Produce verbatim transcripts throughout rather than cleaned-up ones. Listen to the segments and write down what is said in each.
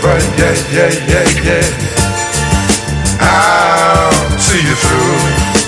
but yeah, yeah, yeah, yeah, I'll see you through.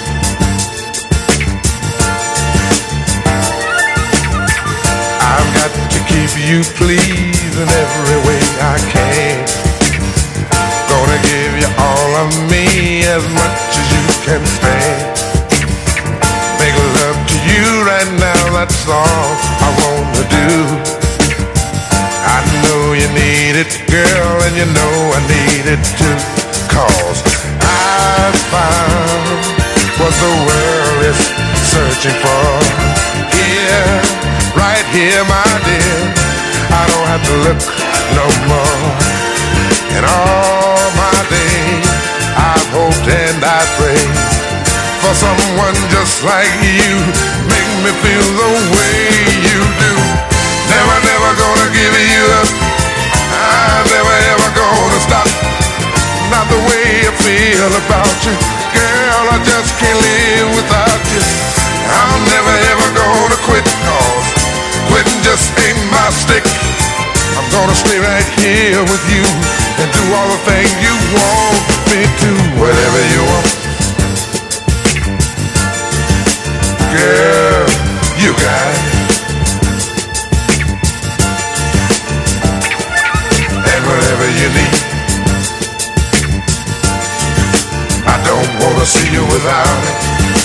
I've got to keep you pleased in every way I can. Gonna give you all of me as much as you can stand. Make love to you right now, that's all I wanna do. I know you need it, girl, and you know I need it too. Cause I found what the world is searching for. Here, right here, my dear, I don't have to look no more. In all my days, I've hoped and I prayed for someone just like you. Make me feel the way you do. Never, never gonna give you up. I'm never, ever gonna stop. Not the way I feel about you, girl, I just can't live without you. I'm never, ever gonna quit, cause quitting just ain't my stick. I'm gonna stay right here with you and do all the things you want me to. Whatever you want, girl, you got it. And whatever you need, I don't wanna see you without it.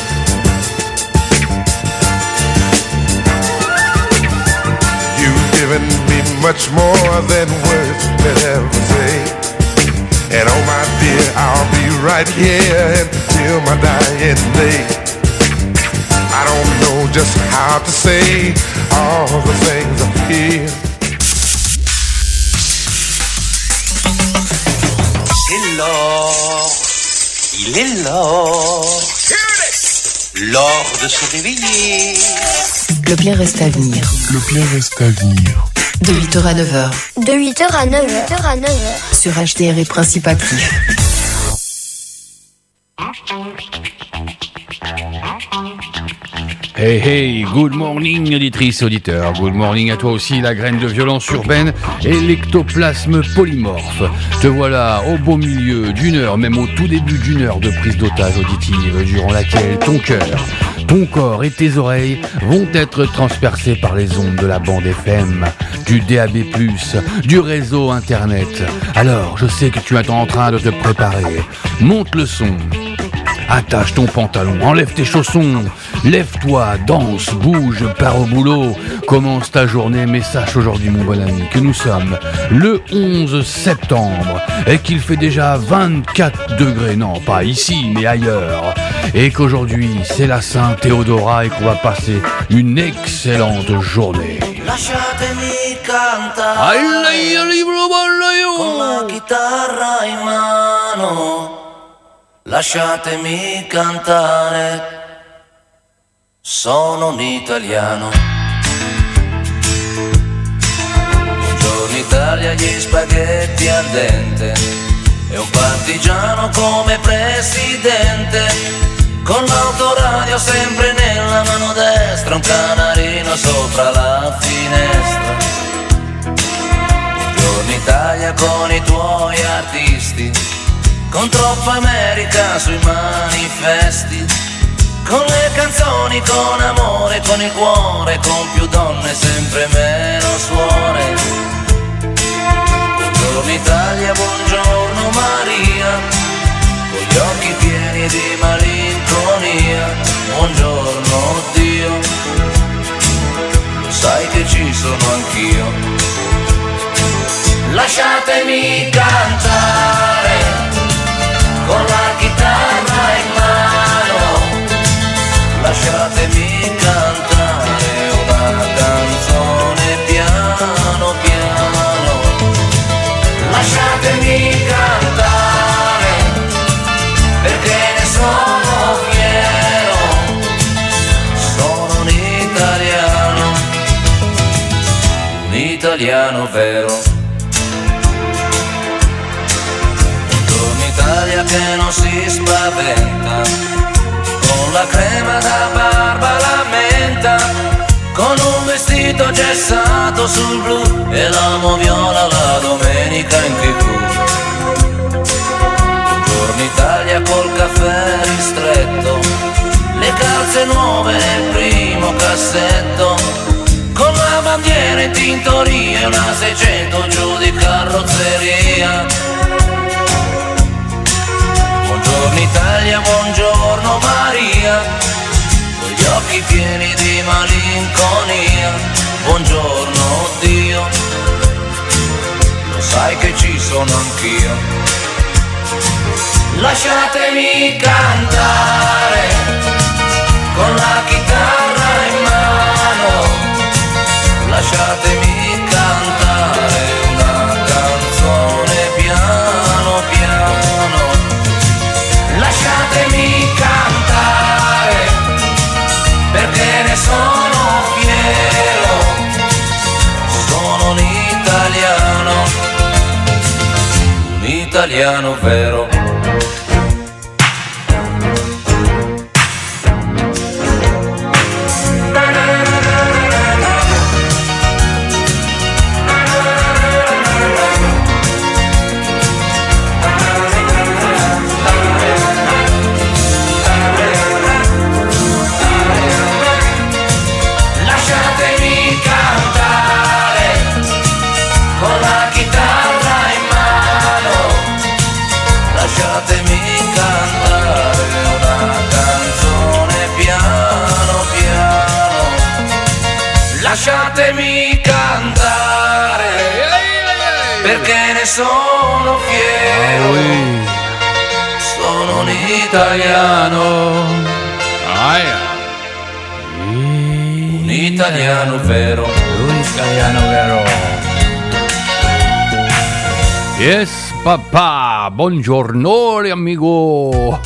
You've given me much more than words could ever say. And oh my dear, I'll be right here until my dying day. I don't know just how to say all the things I feel. C'est l'or, il est l'or, l'or de se réveiller. Le plein reste à venir. Le plein reste à venir. De huit heures à neuf heures. De huit heures à neuf heures. Sur H D R et Principe Actif. Hey hey, good morning auditrices et auditeurs, good morning à toi aussi la graine de violence urbaine et l'ectoplasme polymorphe. Te voilà au beau milieu d'une heure, même au tout début d'une heure de prise d'otage auditive durant laquelle ton cœur, ton corps et tes oreilles vont être transpercés par les ondes de la bande F M, du D A B plus, du réseau internet. Alors je sais que tu es en train de te préparer, monte le son. Attache ton pantalon, enlève tes chaussons, lève-toi, danse, bouge, pars au boulot, commence ta journée, mais sache aujourd'hui mon bon ami que nous sommes le onze septembre et qu'il fait déjà vingt-quatre degrés, non pas ici mais ailleurs, et qu'aujourd'hui c'est la Sainte Théodora et qu'on va passer une excellente journée. Lasciatemi cantare con la chitarra in mano. Lasciatemi cantare, sono un italiano. Buongiorno Italia, gli spaghetti al dente e un partigiano come presidente, con l'autoradio sempre nella mano destra, un canarino sopra la finestra. Buongiorno Italia con i tuoi artisti, con troppa America sui manifesti, con le canzoni, con amore, con il cuore, con più donne, sempre meno suore. Buongiorno Italia, buongiorno Maria, con gli occhi pieni di malinconia. Buongiorno Dio, lo sai che ci sono anch'io. Lasciatemi cantare con la chitarra in mano, lasciatemi cantare una canzone piano piano, lasciatemi cantare perché ne sono fiero, sono un italiano, un italiano vero. Italia che non si spaventa, con la crema da barba la menta, con un vestito gessato sul blu e l'amo viola la domenica in tv. nove nel primo cassetto, con la bandiera in tintoria e una seicento giù di carrozzeria. Buongiorno Italia, buongiorno Maria, con gli occhi pieni di malinconia. Buongiorno Dio, lo sai che ci sono anch'io. Lasciatemi cantare con la chitarra in mano, lasciatemi cantare una canzone piano piano, lasciatemi cantare perché ne sono fiero, sono un italiano, un italiano vero. Lasciatemi cantare perché ne sono fiero, sono un italiano, un italiano vero, un italiano vero. Yes, papa, buongiorno les amigos.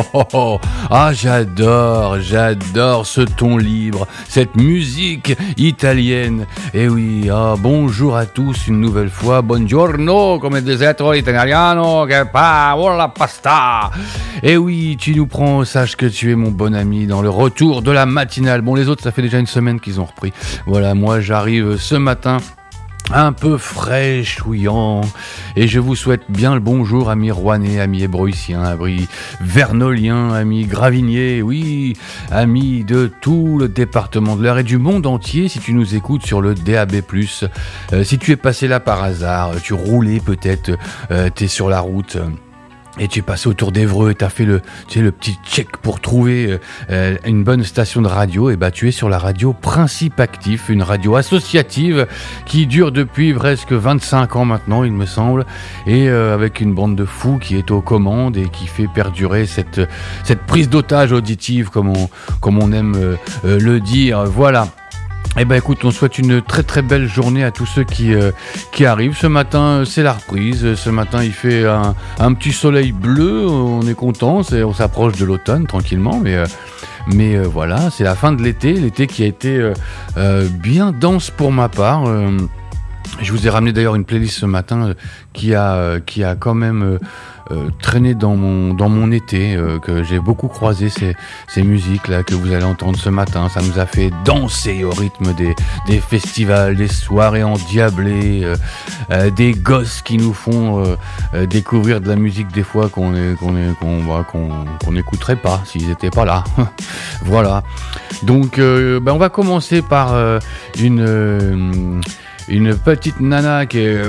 Ah, j'adore, j'adore ce ton libre, cette musique italienne. Et oui, ah, bonjour à tous une nouvelle fois. Buongiorno, come detto l'italiano, che pa, oh la pasta. Et oui, tu nous prends, sache que tu es mon bon ami dans le retour de la matinale. Bon, les autres, ça fait déjà une semaine qu'ils ont repris. Voilà, moi j'arrive ce matin un peu frais, chouillant, et je vous souhaite bien le bonjour, amis rouennais, amis hébroïciens, amis vernoliens, amis graviniers, oui, amis de tout le département de l'Eure et du monde entier, si tu nous écoutes sur le D A B plus, euh, si tu es passé là par hasard, tu roulais peut-être, euh, t'es sur la route, et tu es passé autour d'Évreux et tu as fait le, tu sais, le petit check pour trouver euh, une bonne station de radio, et bah tu es sur la radio Principe Actif, une radio associative qui dure depuis presque vingt-cinq ans maintenant, il me semble, et euh, avec une bande de fous qui est aux commandes et qui fait perdurer cette, cette prise d'otage auditive, comme on, comme on aime euh, euh, le dire. Voilà. Eh ben écoute, on souhaite une très très belle journée à tous ceux qui euh, qui arrivent. Ce matin, c'est la reprise. Ce matin, il fait un, un petit soleil bleu. On est content. C'est, on s'approche de l'automne tranquillement, mais euh, mais euh, voilà, c'est la fin de l'été. L'été qui a été euh, euh, bien dense pour ma part. Euh, je vous ai ramené d'ailleurs une playlist ce matin euh, qui a euh, qui a quand même euh, Euh, traîné dans mon dans mon été, euh, que j'ai beaucoup croisé ces ces musiques là que vous allez entendre ce matin. Ça nous a fait danser au rythme des des festivals, des soirées endiablées, euh, euh, des gosses qui nous font euh, euh, découvrir de la musique des fois qu'on est, qu'on est, qu'on bah, qu'on qu'on n'écouterait pas s'ils étaient pas là. Voilà. Donc euh, ben on va commencer par euh, une euh, une petite nana qui est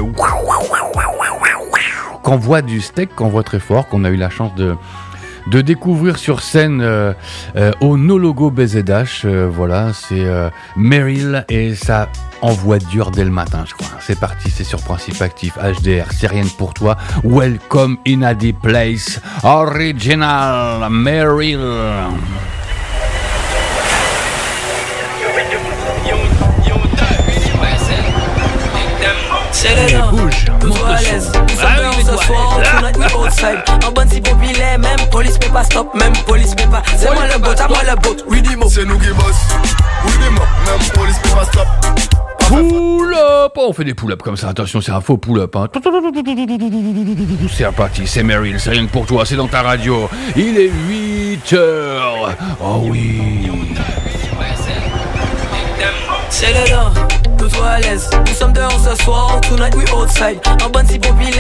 qu'on voit du steak, qu'on voit très fort, qu'on a eu la chance de, de découvrir sur scène euh, euh, au No Logo B Z H. Euh, voilà, c'est euh, Meryl et ça envoie dur dès le matin, je crois. C'est parti, c'est sur Principe Actif, H D R, c'est rien que pour toi. Welcome in a the place, original Meryl. C'est les gens, nous à l'aise, nous sommes dehors ce soir, tonight we outside. En bande si populaire, même police peut pas stop, même police peut pas. C'est moi le boat, à moi le boat, oui dis-moi. C'est nous qui boss, oui dis-moi, même police peut pas stop. Pull up, oh, on fait des pull-up comme ça, attention, c'est un faux pull-up, hein. C'est reparti, c'est Meryl, c'est rien que pour toi, c'est dans ta radio. Il est huit heures, oh oui. C'est les gens, nous à l'aise, nous sommes dehors ce soir, tonight we outside. En bande si populaire,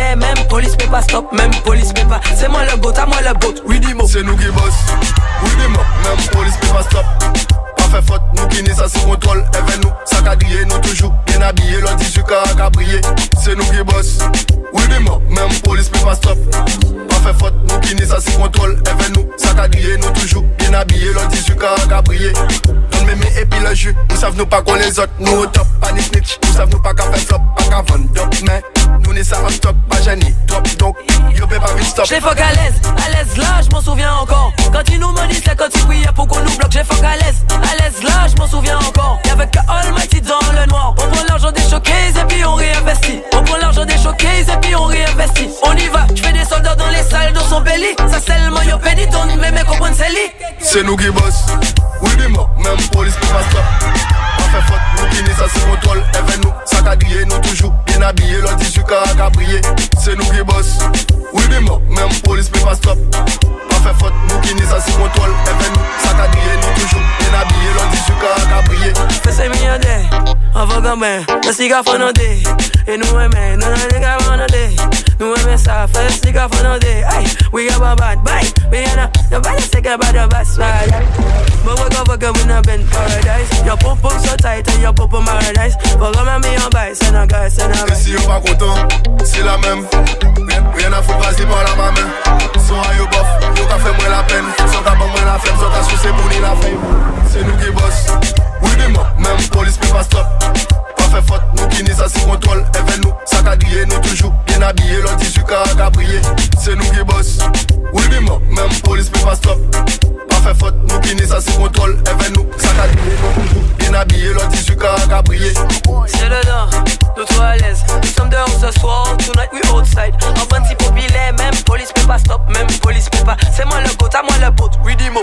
populaire, même police peut pas stop, même police peut pas. C'est moi le goat, à moi le goat, oui dis-moi. C'est nous qui boss, oui dis-moi, même police peut pas stop. Pas fait faute, nous qui n'y ça se contrôle. Even nous, ça qu'a grillé, nous toujours bien habillés. L'on dit qu'a brillé, c'est nous qui boss, oui dis-moi, même police peut pas stop. Pas fait faute, nous qui n'y ça se contrôle. Even nous, ça qu'a grillé, nous toujours bien habillés. L'on dit qu'a brillé. Donne mémé et puis le jus, nous savons nous pas qu'on les autres. Nous au top, pas ni snitch, nous savons nous pas qu'à faire flop, pas qu'à vendre dope, mais nous n'est ça en stock, pas Jenny, top, donc yo peut pas vite stop. J'l'ai fuck à l'aise, à l'aise là, j'm'en souviens encore. Quand ils nous maudissent, c'est quand ils priaient pour qu'on nous bloque. J'ai fuck à l'aise, à l'aise là, j'm'en souviens encore. Y'avait que Almighty dans le noir. On prend l'argent des showcases et puis on réinvestit. On prend l'argent des showcases et puis on réinvestit. On y va, j'fais des soldats dans les salles dans son belly. Ça c'est le maillot penny, ton mes mecs comprennent c'est lit. C'est nous qui boss, oui dis-moi, même police peut pas stop. Pas fait faute, nous qui n'y ça se contrôle. Even nous, ça qu'a grillé, nous toujours bien habillés. L'on dit qu'a brillé, c'est nous qui boss, oui dis-moi, même police peut pas stop. Pas fait faute, nous qui n'y ça se contrôle. Even nous, ça qu'a grillé, nous toujours bien habillés. L'on dit qu'a brillé. Fais ces milliardaires, on va gamber, le cigare fondé. Et nous aimons, nous n'avons pas fondé. Nous aimons ça, fais le cigare fondé. Hey, we got a bad bite, we ain't nobody say about the best ride. But we go fuck up in a bend paradise. Your pump pump so tight and your pump pump paradise. But come at me on bike, c'est un gars, c'est un gars. Et si on pas content, c'est la même. Rien à foutre, vas-y par la main. Son aïe au bof, yo qu'a fait moins la peine. Son qu'a bon moins la flemme, son qu'a sucé pour ni la fame. C'est nous qui boss, oui dis-moi, même police peut pas stop. Pas fait faute, nous qui n'y ça se contrôle. Even nous, ça qu'a grillé, nous toujours bien habillés. L'on dit qu'a brillé, c'est nous qui boss, oui dis-moi, même police peut pas stop. Pas fait faute, nous qui n'y ça se contrôle. Even nous, ça qu'a grillé, nous toujours bien habillés. L'on dit qu'a brillé. C'est dedans, nous toi à l'aise. Nous sommes dehors ce soir, tonight we outside. En bande si populaire, même police peut pas stop, même police peut pas. C'est moi le goat, à moi le boat, oui dis-moi.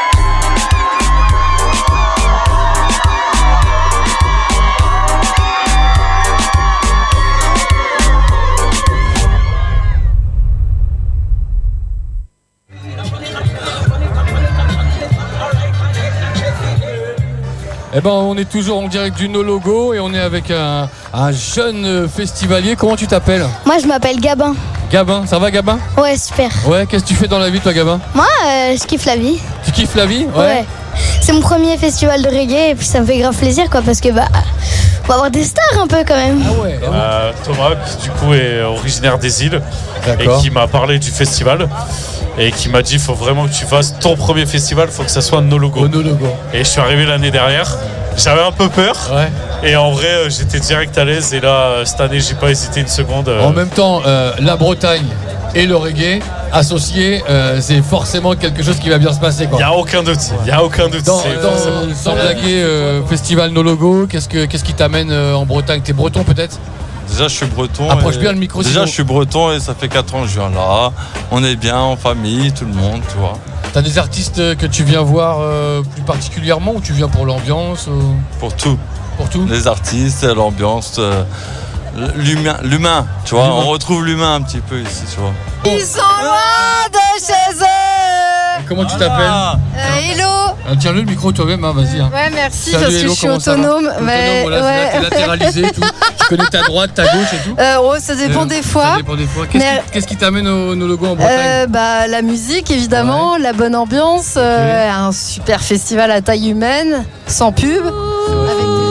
Eh ben, on est toujours en direct du No Logo et on est avec un, un jeune festivalier. Comment tu t'appelles ? Moi, je m'appelle Gabin. Gabin, ça va Gabin ? Ouais, super. Ouais, qu'est-ce que tu fais dans la vie toi Gabin ? Moi, euh, je kiffe la vie. Tu kiffes la vie ? Ouais. ouais. C'est mon premier festival de reggae et puis ça me fait grave plaisir quoi parce que bah on va avoir des stars un peu quand même. Ah ouais. Euh, Thomas qui du coup est originaire des îles. D'accord. Et qui m'a parlé du festival et qui m'a dit il faut vraiment que tu fasses ton premier festival, il faut que ça soit No Logo. Au No Logo. Et je suis arrivé l'année dernière, j'avais un peu peur. Ouais. Et en vrai j'étais direct à l'aise et là cette année j'ai pas hésité une seconde. En même temps, euh, la Bretagne et le reggae associés, euh, c'est forcément quelque chose qui va bien se passer. Il n'y a aucun doute, il n'y a aucun doute. Dans, dans, sans blaguer, euh, festival No Logo, qu'est-ce, que, qu'est-ce qui t'amène euh, en Bretagne ? T'es breton peut-être ? Déjà, je suis breton. Approche bien le micro. Déjà, sinon. Je suis breton et ça fait quatre ans que je viens là. On est bien en famille, tout le monde, tu vois. T'as des artistes que tu viens voir euh, plus particulièrement ou tu viens pour l'ambiance ou... Pour tout. Pour tout. Les artistes, l'ambiance, euh, l'humain, l'humain, tu vois. L'humain. On retrouve l'humain un petit peu ici, tu vois. Ils sont loin de chez eux. Comment tu t'appelles ? euh, Hello. Ah, tiens-le le micro toi-même, hein, vas-y. Hein. Ouais, merci, Salut, parce que hello, je suis autonome. Mais... autonome, voilà, ouais. Là, t'es latéralisé et tout. Tu connais ta droite, ta gauche et tout. Euh, oh, ça dépend euh, des fois. Ça dépend des fois. Qu'est-ce, Mais... qui, qu'est-ce qui t'amène au No Logo en Bretagne ? euh, bah, La musique, évidemment, ouais. La bonne ambiance, okay. euh, un super festival à taille humaine, sans pub, oh. Avec des...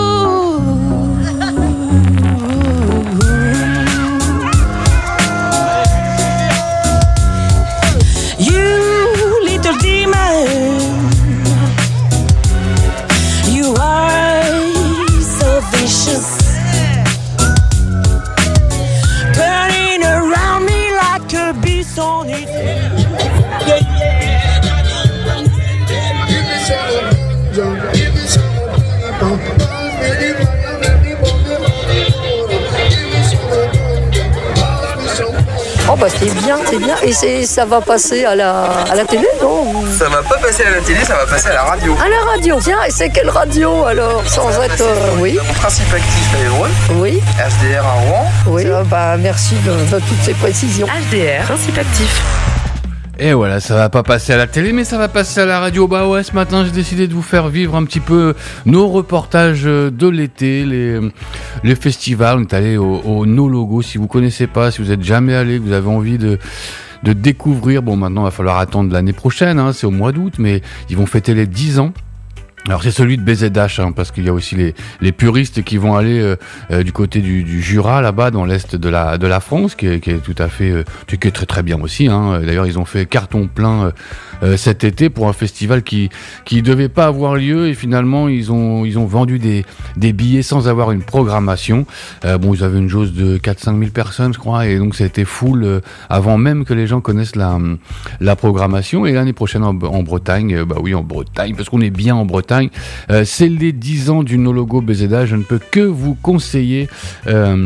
Oh bah c'est bien, c'est bien. Et c'est, ça va passer à la, à la télé, non ? Ça va pas passer à la télé, ça va passer à la radio. À la radio, tiens, et c'est quelle radio alors ? Sans être... Euh, oui. Principe actif à Évreux. Oui. H D R à Rouen. Oui. Ah, bah merci de, de toutes ces précisions. H D R, Principe actif. Et voilà, ça va pas passer à la télé, mais ça va passer à la radio. Bah ouais, ce matin, j'ai décidé de vous faire vivre un petit peu nos reportages de l'été, les, les festivals. On est allé au, au No Logo. Si vous connaissez pas, si vous êtes jamais allé, que vous avez envie de de découvrir, bon maintenant il va falloir attendre l'année prochaine, hein, c'est au mois d'août, mais ils vont fêter les dix ans. Alors c'est celui de B Z H, hein, parce qu'il y a aussi les, les puristes qui vont aller euh, euh, du côté du, du Jura, là-bas, dans l'est de la de la France, qui est, qui est tout à fait, euh, qui est très très bien aussi. Hein. D'ailleurs, ils ont fait carton plein euh, euh, cet été pour un festival qui qui devait pas avoir lieu, et finalement ils ont ils ont vendu des des billets sans avoir une programmation. Euh, bon, ils avaient une jauge de quatre à cinq mille personnes, je crois, et donc ça a été full euh, avant même que les gens connaissent la la programmation. Et l'année prochaine en, en Bretagne, euh, bah oui, en Bretagne, parce qu'on est bien en Bretagne. Euh, c'est les dix ans du No Logo B Z A. Je ne peux que vous conseiller euh,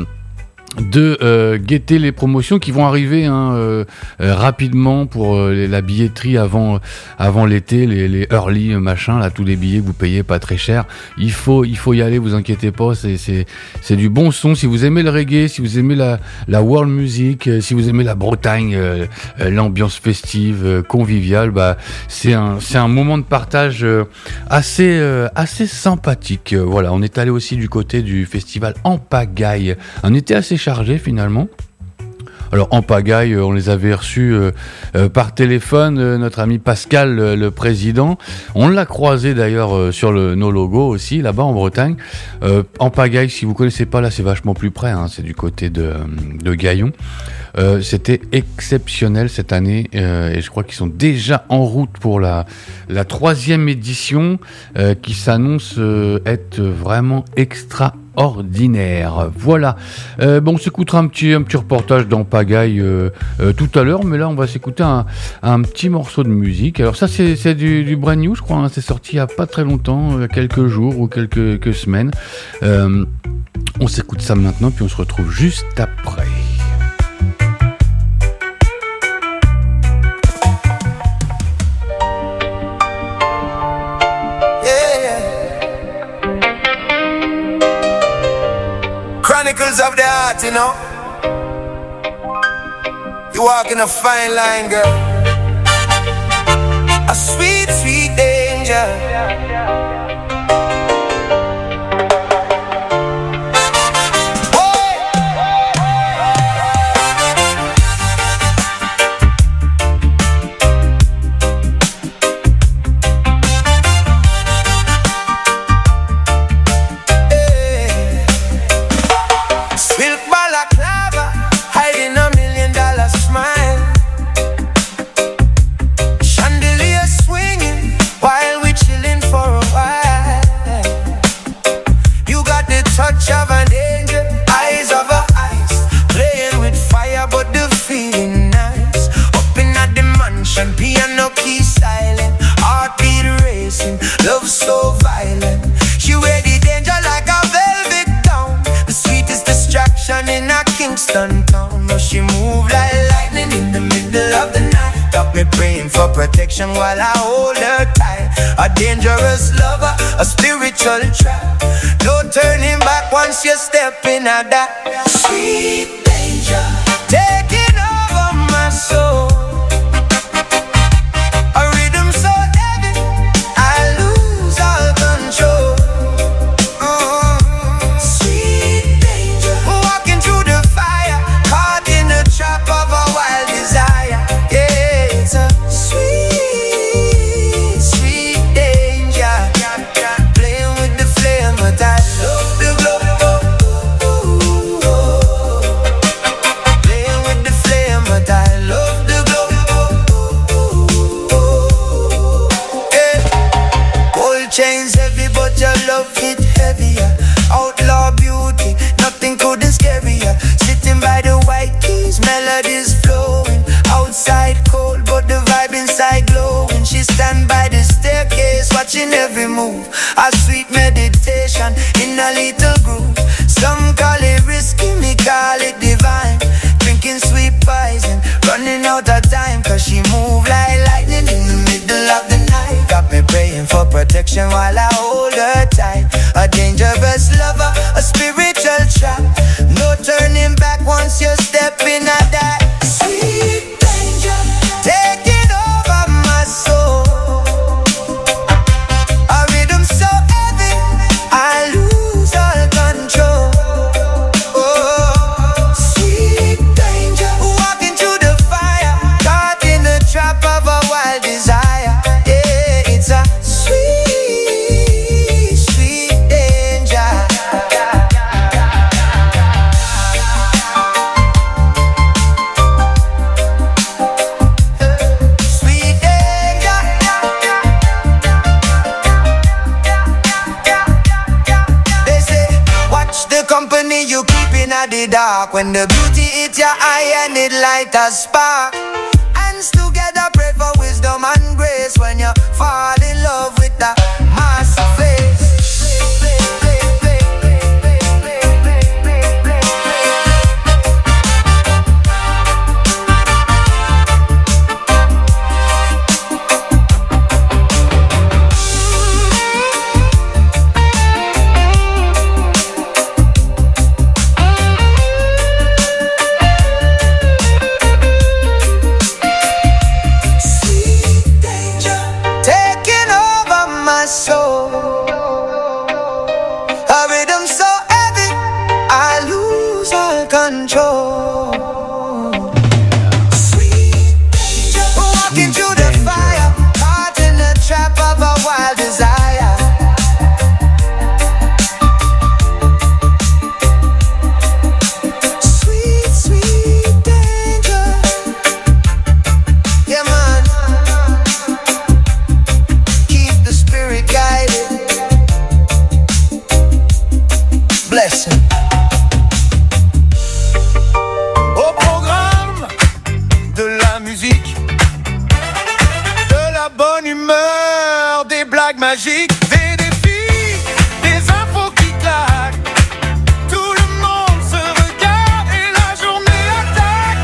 de euh, guetter les promotions qui vont arriver hein, euh, euh, rapidement pour euh, les, la billetterie avant avant l'été, les, les early euh, machin là, tous les billets que vous payez pas très cher. Il faut il faut y aller, vous inquiétez pas, c'est c'est c'est du bon son. Si vous aimez le reggae, si vous aimez la la world music, euh, si vous aimez la Bretagne, euh, euh, l'ambiance festive, euh, conviviale, bah c'est un c'est un moment de partage euh, assez euh, assez sympathique. Euh, voilà, on est allé aussi du côté du festival En Pagaille. On était assez chargé finalement. Alors en pagaille, on les avait reçus euh, euh, par téléphone, euh, notre ami Pascal, euh, le président. On l'a croisé d'ailleurs euh, sur le No Logo aussi, là-bas en Bretagne. Euh, en pagaille, si vous connaissez pas, là c'est vachement plus près, hein, c'est du côté de, de Gaillon. Euh, c'était exceptionnel cette année euh, et je crois qu'ils sont déjà en route pour la, la troisième édition euh, qui s'annonce euh, être vraiment extraordinaire. Voilà. Euh, bon, on s'écoutera un petit, un petit reportage dans Pagaille euh, euh, tout à l'heure, mais là on va s'écouter un, un petit morceau de musique. Alors ça c'est, c'est du, du brand new, je crois, hein. C'est sorti il y a pas très longtemps, euh, quelques jours ou quelques, quelques semaines. Euh, on s'écoute ça maintenant puis on se retrouve juste après. Chronicles of the heart, you know. You walk in a fine line, girl. A sweet, sweet danger. Protection while I hold her tight. A dangerous lover, a spiritual trap. No turning back once you step in at that sweet danger, taking over my soul. A rhythm so heavy, I lose all control. Mm-hmm. Sweet danger, walking through the fire, caught in the trap of a wild desire. Yeah, it's a sweet, sweet danger. Playing with the flame, but I love the glow. Playing with the flame, but I love the glow. Yeah. Gold chains heavy, but your love hit heavier. Outlaw beauty, nothing couldn't scare ya. Sitting by the white keys, melodies flowing. Outside cold, but the vibe inside glowing. She stand by the staircase, watching every move. A sweet meditation in a little groove. Some call it risky, me call it divine. Drinking sweet poison, running out of time. Cause she move like lightning in the middle of the night. Got me praying for protection while I hold her tight. A dangerous lover, a spiritual trap. No turning back once you step in at that sweet danger, taking dark. When the beauty hit your eye and it light a spark. Hands together, pray for wisdom and grace. When you fall in love with the master face. Magique, des défis, des infos qui claquent. Tout le monde se regarde et la journée attaque.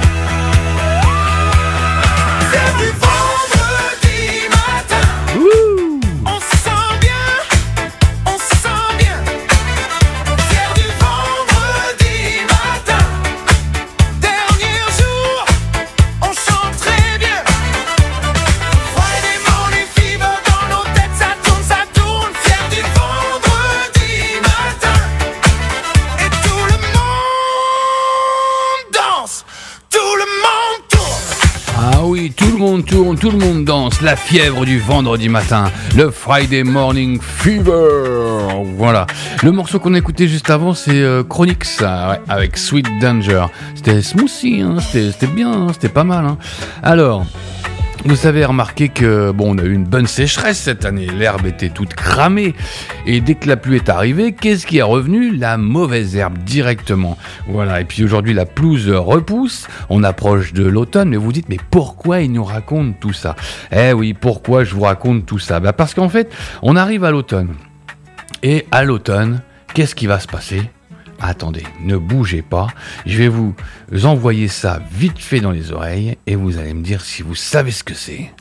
C'est du vendredi matin. Ouh. On se sent bien, on se sent bien. C'est du vendredi matin. Dernier jour, on chante très bien. Friday morning fever dans nos têtes, ça tourne, ça tourne. Fier du vendredi matin. Et tout le monde danse, tout le monde tourne. Ah oui, tout le monde tourne, tout le monde danse. La fièvre du vendredi matin, le Friday Morning Fever. Voilà. Le morceau qu'on a écouté juste avant, c'est euh, Chronix, euh, ouais, avec Sweet Danger. C'était smoothie, hein, c'était, c'était bien, hein, c'était pas mal. Hein. Alors, vous avez remarqué que bon, on a eu une bonne sécheresse cette année. L'herbe était toute cramée. Et dès que la pluie est arrivée, qu'est-ce qui est revenu ? La mauvaise herbe directement. Voilà. Et puis aujourd'hui, la pelouse repousse. On approche de l'automne. Mais vous dites, mais pourquoi il nous raconte tout ça ? Eh oui, pourquoi je vous raconte tout ça ? Bah parce qu'en fait, on arrive à l'automne. Et à l'automne, qu'est-ce qui va se passer ? Attendez, ne bougez pas, je vais vous envoyer ça vite fait dans les oreilles et vous allez me dire si vous savez ce que c'est.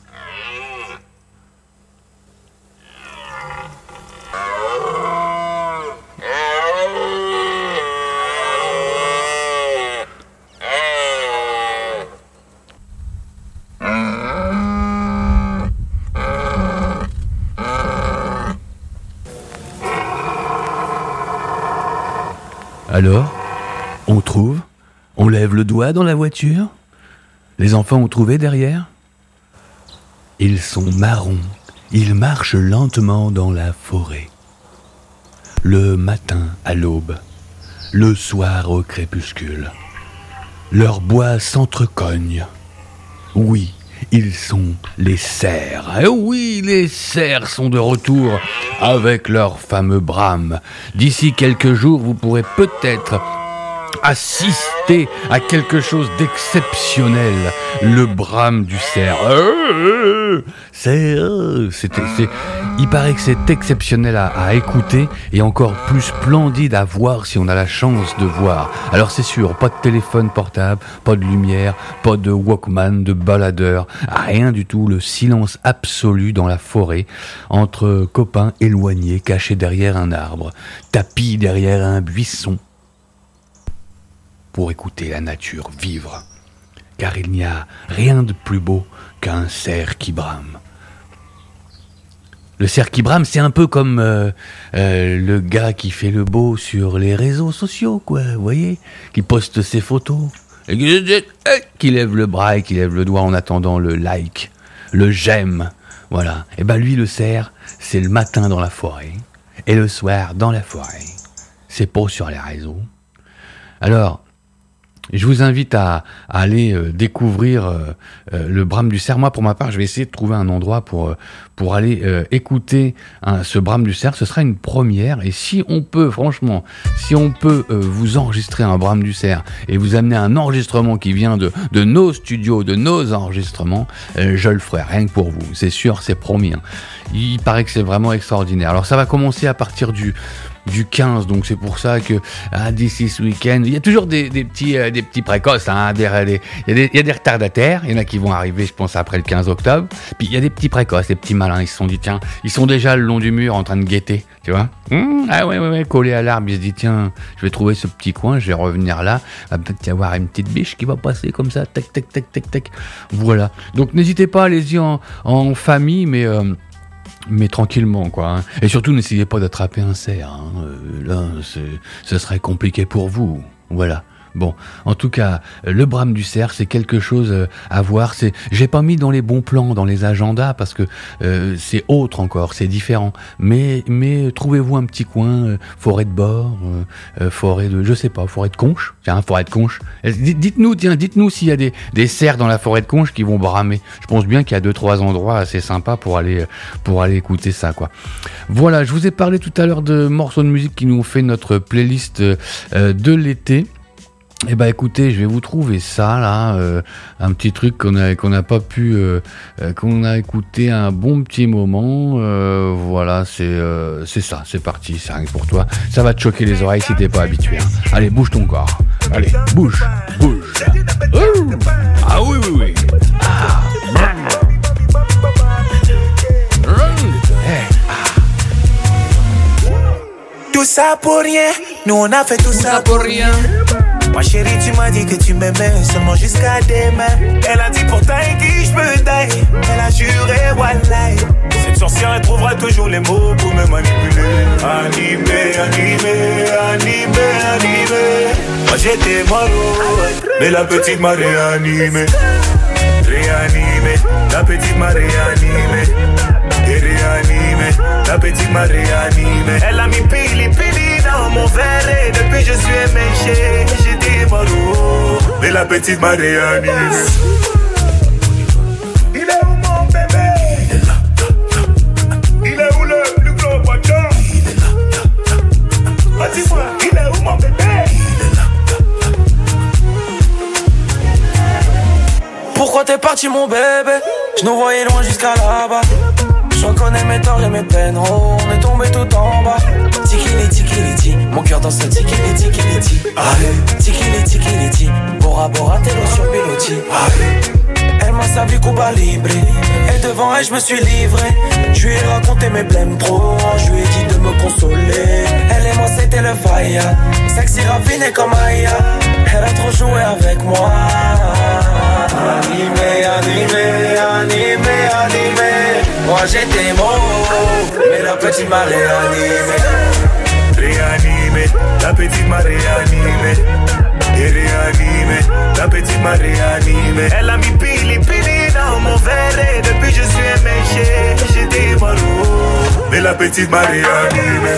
Alors, on trouve, on lève le doigt dans la voiture. Les enfants ont trouvé derrière. Ils sont marrons, ils marchent lentement dans la forêt. Le matin à l'aube, le soir au crépuscule. Leurs bois s'entrecognent. Oui, ils sont les cerfs. Eh oui, les cerfs sont de retour avec leur fameux brame. D'ici quelques jours, vous pourrez peut-être assister à quelque chose d'exceptionnel. Le brame du cerf. Euh, c'est, euh, c'est, c'est, il paraît que c'est exceptionnel à, à écouter et encore plus splendide à voir si on a la chance de voir. Alors c'est sûr, pas de téléphone portable, pas de lumière, pas de Walkman, de baladeur, rien du tout. Le silence absolu dans la forêt, entre copains éloignés, cachés derrière un arbre, tapis derrière un buisson, pour écouter la nature vivre. Car il n'y a rien de plus beau qu'un cerf qui brame. Le cerf qui brame, c'est un peu comme euh, euh, le gars qui fait le beau sur les réseaux sociaux, quoi, vous voyez, qui poste ses photos, et qui, qui lève le bras et qui lève le doigt en attendant le like, le j'aime, voilà. Et ben lui, le cerf, c'est le matin dans la forêt, et le soir dans la forêt. C'est pas sur les réseaux. Alors, je vous invite à, à aller euh, découvrir euh, euh, le Brame du Cerf. Moi, pour ma part, je vais essayer de trouver un endroit pour euh, pour aller euh, écouter hein, ce Brame du Cerf. Ce sera une première. Et si on peut, franchement, si on peut euh, vous enregistrer un Brame du Cerf et vous amener un enregistrement qui vient de de nos studios, de nos enregistrements, euh, je le ferai rien que pour vous. C'est sûr, c'est promis. Hein. Il paraît que c'est vraiment extraordinaire. Alors, ça va commencer à partir du du quinze, donc c'est pour ça que ah, d'ici ce week-end, il y a toujours des, des petits euh, des petits précoces, hein, des, des, il y a des il y a des retardataires, il y en a qui vont arriver, je pense après le quinze octobre, puis il y a des petits précoces, des petits malins, ils se sont dit tiens, ils sont déjà le long du mur en train de guetter, tu vois, mmh, ah ouais ouais ouais, collé à l'arbre, ils se disent tiens, je vais trouver ce petit coin, je vais revenir là, va peut-être y avoir une petite biche qui va passer comme ça, tac tac tac tac tac, voilà. Donc n'hésitez pas, allez-y en en famille, mais euh, mais tranquillement, quoi. Hein. Et surtout, n'essayez pas d'attraper un cerf. Hein. Euh, là, c'est, ce serait compliqué pour vous. Voilà. Bon, en tout cas, le Brame du Cerf, c'est quelque chose à voir. C'est, j'ai pas mis dans les bons plans, dans les agendas, parce que euh, c'est autre encore, c'est différent. Mais, mais trouvez-vous un petit coin, euh, forêt de bord, euh, euh, forêt de, je sais pas, forêt de Conches. Tiens, forêt de Conches. Dites-nous, tiens, dites-nous s'il y a des, des cerfs dans la forêt de Conches qui vont bramer. Je pense bien qu'il y a deux, trois endroits assez sympas pour aller, pour aller écouter ça, quoi. Voilà, je vous ai parlé tout à l'heure de morceaux de musique qui nous ont fait notre playlist euh, de l'été. Eh ben écoutez, je vais vous trouver ça là, euh, un petit truc qu'on a qu'on n'a pas pu, euh, euh, qu'on a écouté un bon petit moment. Euh, voilà, c'est euh, c'est ça, c'est parti, c'est rien que pour toi. Ça va te choquer les oreilles si t'es pas habitué. Hein. Allez, bouge ton corps. Allez, bouge, bouge. Ouh. Ah oui oui oui. Ah. Hey. Tout ça pour rien, nous on a fait tout, tout ça, ça pour rien. Ma chérie, tu m'as dit que tu m'aimais seulement jusqu'à demain. Elle a dit pourtant qui je peux tailler. Elle a juré, wallahi. Cette sorcière, elle trouvera toujours les mots pour me manipuler. Animé, animé, animé, animé. Moi j'étais malheureux, mais la petite m'a réanimé. Réanimé, la petite m'a réanimé. Et réanimé, la petite m'a réanimé. Elle a mis pili pili dans mon verre et depuis je suis éméché. J'étais malheureux, mais la petite m'a réanimé. Il est où mon bébé? Il est là, là, là. Il est où le plus gros poisson? Il est là, là, là. Oh, dis-moi, il est où mon bébé? Il est là, là, là. Pourquoi t'es parti mon bébé? Je nous voyais loin jusqu'à là-bas. Je reconnais mes torts et mes peines, oh, on est tombé tout en bas. Tikili tikili, mon cœur danse tikili tikili. Tikili tikili, Bora Bora Telo sur Piloti. Elle m'a servi Cuba Libre, et devant elle je me suis livré. Je lui ai raconté mes blèmes trop, je lui ai dit de me consoler. Elle et moi c'était le fire, sexy raffiné comme Aya. Elle a trop joué avec moi. Animé, animé, animé, animé. Moi j'étais mort, mais la petite m'a réanimé. Réanimé, la petite m'a réanimé. Et réanimé, la petite m'a réanimé. Elle a mis pili pili dans mon verre et depuis je suis éméché. J'étais malheureux, mais la petite m'a réanimé.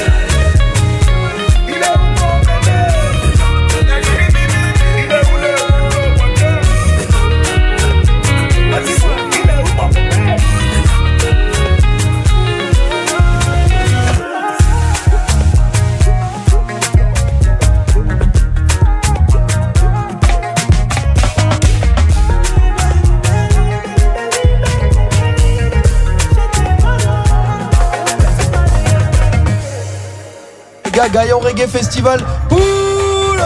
Gaillon Reggae Festival. Pull up.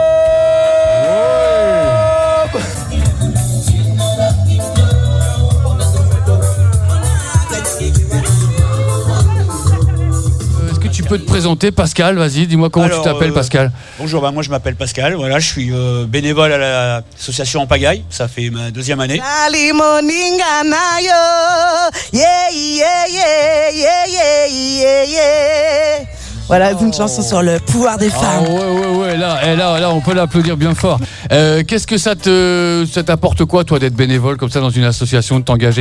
Est-ce que tu peux te présenter, Pascal? Vas-y, dis-moi comment Alors, tu t'appelles, euh, Pascal. Bonjour, bah moi je m'appelle Pascal. Voilà, je suis euh, bénévole à l'association En Pagaille. Ça fait ma deuxième année. Yeah, yeah, yeah, yeah, yeah, yeah. Voilà, une chanson sur le pouvoir des femmes. Ah ouais, ouais, ouais, là, eh, là, là, on peut l'applaudir bien fort. Euh, qu'est-ce que ça te, ça t'apporte quoi, toi, d'être bénévole comme ça dans une association, de t'engager